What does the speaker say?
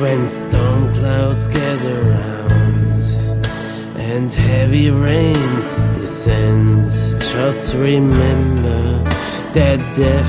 When storm clouds gather round and heavy rains descend, just remember that death